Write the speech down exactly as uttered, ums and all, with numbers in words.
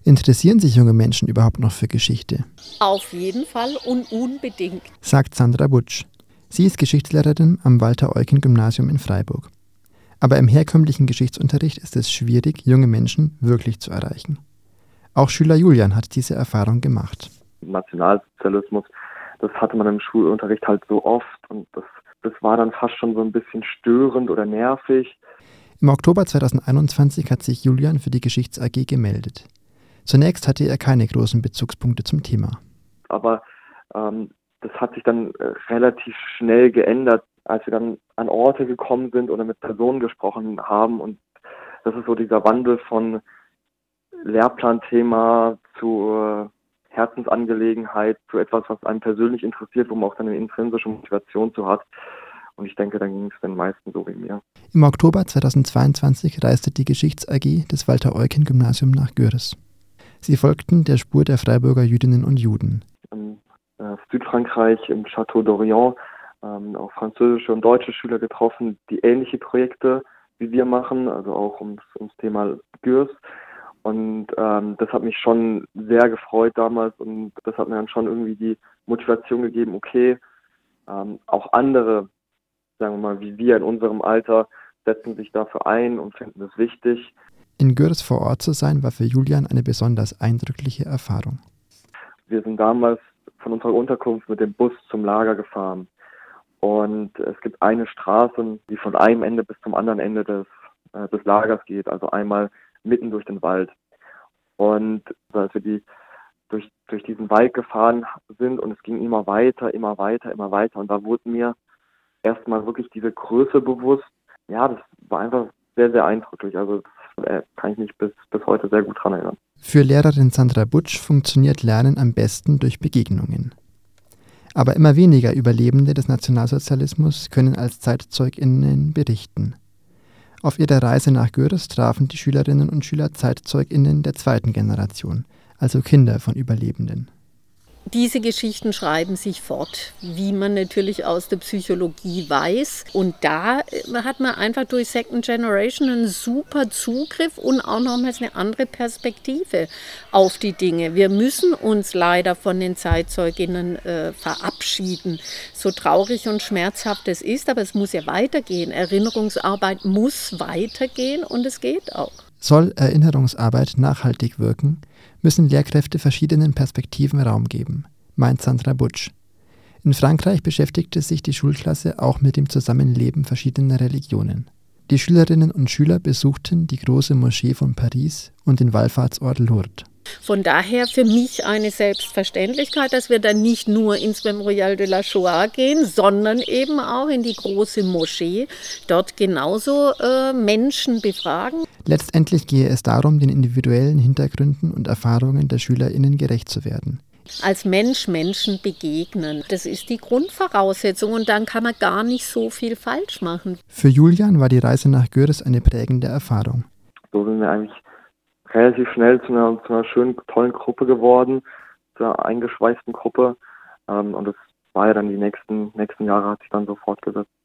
Interessieren sich junge Menschen überhaupt noch für Geschichte? Auf jeden Fall und unbedingt, sagt Sandra Butsch. Sie ist Geschichtslehrerin am Walter-Eucken-Gymnasium in Freiburg. Aber im herkömmlichen Geschichtsunterricht ist es schwierig, junge Menschen wirklich zu erreichen. Auch Schüler Julian hat diese Erfahrung gemacht. Nationalsozialismus, das hatte man im Schulunterricht halt so oft und das, das war dann fast schon so ein bisschen störend oder nervig. Im Oktober zweitausendeinundzwanzig hat sich Julian für die Geschichts-A G gemeldet. Zunächst hatte er keine großen Bezugspunkte zum Thema. Aber ähm, das hat sich dann äh, relativ schnell geändert, als wir dann an Orte gekommen sind oder mit Personen gesprochen haben. Und das ist so dieser Wandel von Lehrplanthema zu äh, Herzensangelegenheit, zu etwas, was einen persönlich interessiert, wo man auch dann eine intrinsische Motivation zu hat. Und ich denke, dann ging es den meisten so wie mir. Im Oktober zweitausendzweiundzwanzig reiste die Geschichts-A G des Walter-Eucken-Gymnasium nach Gürs. Sie folgten der Spur der Freiburger Jüdinnen und Juden. In äh, Südfrankreich, im Château d'Orient, ähm, auch französische und deutsche Schüler getroffen, die ähnliche Projekte wie wir machen, also auch ums, ums Thema Gürs. Und ähm, das hat mich schon sehr gefreut damals und das hat mir dann schon irgendwie die Motivation gegeben, okay, ähm, auch andere, sagen wir mal, wie wir in unserem Alter, setzen sich dafür ein und finden es wichtig. In Gürs vor Ort zu sein, war für Julian eine besonders eindrückliche Erfahrung. Wir sind damals von unserer Unterkunft mit dem Bus zum Lager gefahren. Und es gibt eine Straße, die von einem Ende bis zum anderen Ende des, äh, des Lagers geht, also einmal mitten durch den Wald. Und als wir die durch, durch diesen Wald gefahren sind und es ging immer weiter, immer weiter, immer weiter. Und da wurde mir erstmal wirklich diese Größe bewusst. Ja, das war einfach sehr, sehr eindrücklich. Also das äh, kann ich mich bis, bis heute sehr gut dran erinnern. Für Lehrerin Sandra Butsch funktioniert Lernen am besten durch Begegnungen. Aber immer weniger Überlebende des Nationalsozialismus können als ZeitzeugInnen berichten. Auf ihrer Reise nach Gürs trafen die Schülerinnen und Schüler ZeitzeugInnen der zweiten Generation, also Kinder von Überlebenden. Diese Geschichten schreiben sich fort, wie man natürlich aus der Psychologie weiß. Und da hat man einfach durch Second Generation einen super Zugriff und auch nochmals eine andere Perspektive auf die Dinge. Wir müssen uns leider von den Zeitzeuginnen äh, verabschieden, so traurig und schmerzhaft es ist, aber es muss ja weitergehen. Erinnerungsarbeit muss weitergehen und es geht auch. Soll Erinnerungsarbeit nachhaltig wirken, müssen Lehrkräfte verschiedenen Perspektiven Raum geben, meint Sandra Butsch. In Frankreich beschäftigte sich die Schulklasse auch mit dem Zusammenleben verschiedener Religionen. Die Schülerinnen und Schüler besuchten die große Moschee von Paris und den Wallfahrtsort Lourdes. Von daher für mich eine Selbstverständlichkeit, dass wir dann nicht nur ins Memorial de la Shoah gehen, sondern eben auch in die große Moschee, dort genauso äh, Menschen befragen. Letztendlich gehe es darum, den individuellen Hintergründen und Erfahrungen der SchülerInnen gerecht zu werden. Als Mensch Menschen begegnen, das ist die Grundvoraussetzung und dann kann man gar nicht so viel falsch machen. Für Julian war die Reise nach Gürs eine prägende Erfahrung. So sind wir eigentlich relativ schnell zu einer, zu einer schönen, tollen Gruppe geworden, zu einer eingeschweißten Gruppe. Ähm, und das war ja dann die nächsten, nächsten Jahre, hat sich dann so fortgesetzt.